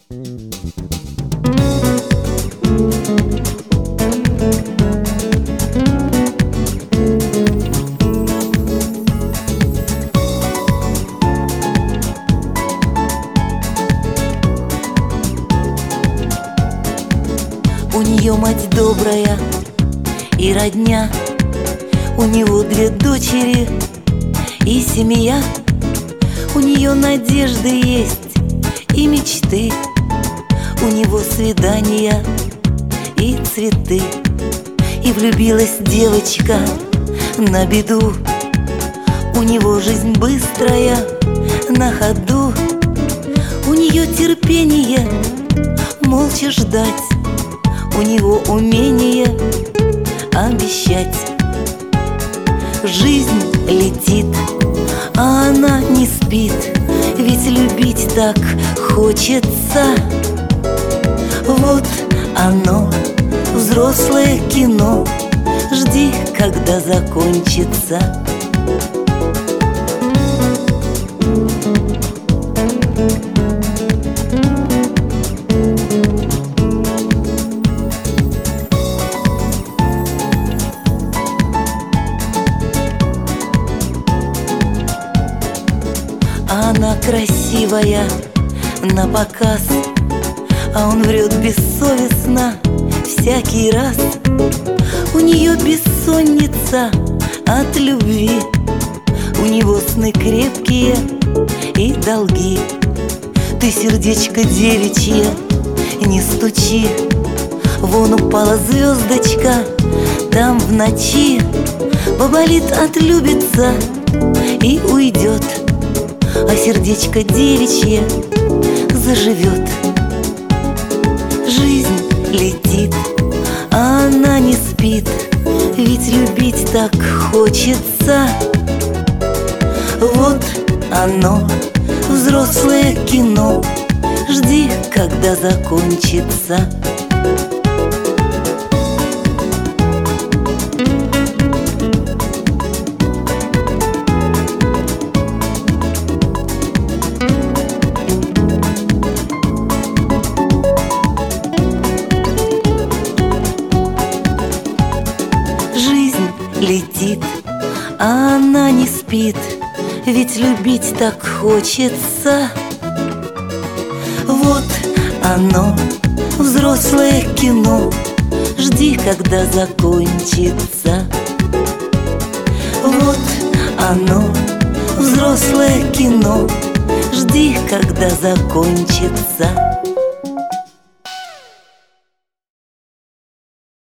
У нее мать добрая и родня, у него 2 дочери и семья. У нее надежды есть и мечты, у него свидания и цветы. И влюбилась девочка на беду, у него жизнь быстрая, на ходу. У нее терпение молча ждать, у него умение обещать. Жизнь летит, а она не спит, ведь любить так хочется. Вот оно, взрослое кино, жди, когда закончится. Она красивая на показ, а он врет бессовестно всякий раз. У нее бессонница от любви, у него сны крепкие и долги. Ты, сердечко девичье, не стучи, вон упала звездочка там в ночи. Поболит, отлюбится и уйдет, а сердечко девичье заживет. Жизнь летит, а она не спит, ведь любить так хочется. Вот оно, взрослое кино, жди, когда закончится. Жизнь летит, а она не спит, ведь любить так хочется. Вот оно, взрослое кино, жди, когда закончится. Вот оно, взрослое кино, жди, когда закончится.